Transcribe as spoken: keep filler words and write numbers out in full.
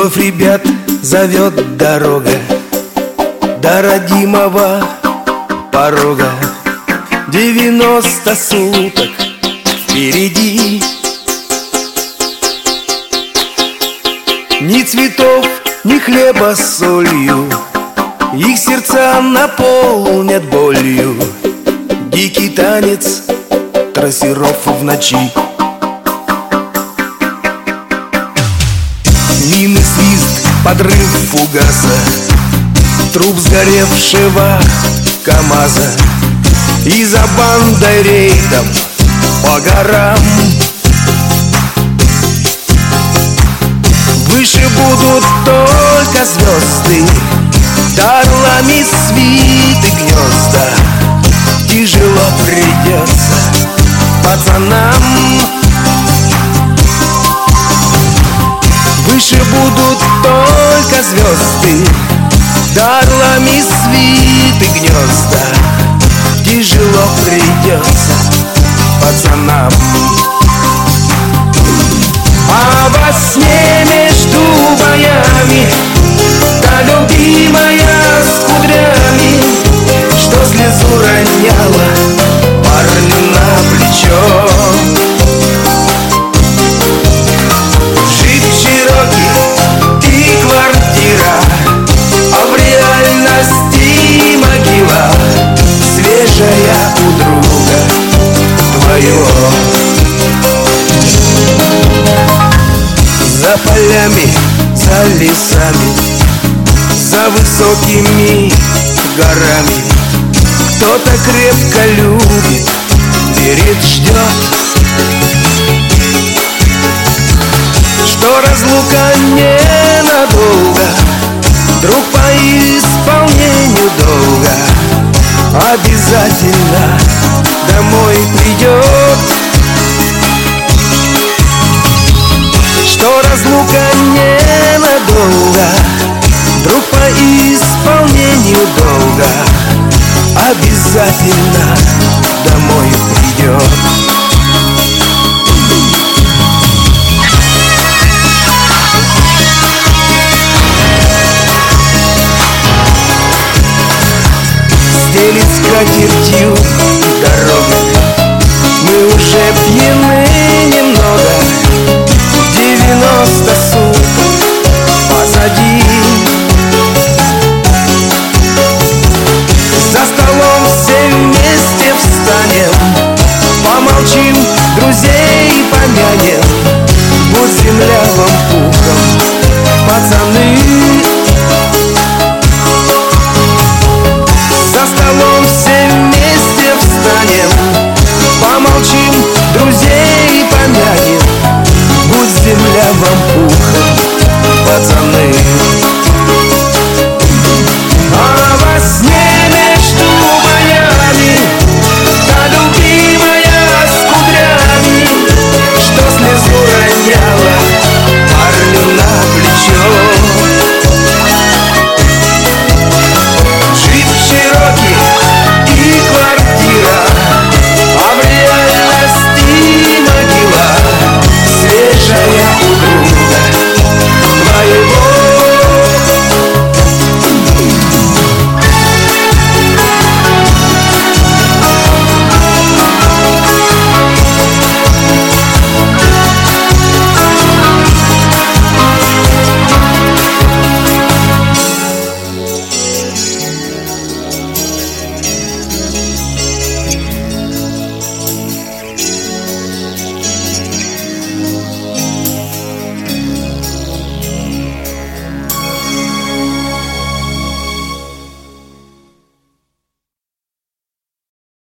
Вновь ребят зовет дорога до родимого порога. Девяносто суток впереди. Ни цветов, ни хлеба с солью, их сердца наполнят болью. Дикий танец трассеров в ночи. Мины, свист, подрыв фугаса, труп сгоревшего КамАЗа. И за бандой рейдом по горам. Выше будут только звезды, да орлами свиты гнезда. Тяжело придется пацанам. Выше будут только звезды, да орлами свиты гнезда. Тяжело придется пацанам. А во сне между боями та любимая с кудрями, что слезу роняла парню на плечо. Джип Чироки и квартира, а в реальности могила. Свежая у друга твоего. За полями, за лесами, за высокими горами кто-то крепко любит, верит, ждет, что разлука ненадолго, вдруг по исполнению долга обязательно домой придет. Что разлука ненадолго, вдруг по исполнению долга обязательно домой придет. Стелит скатертью дорога, мы уже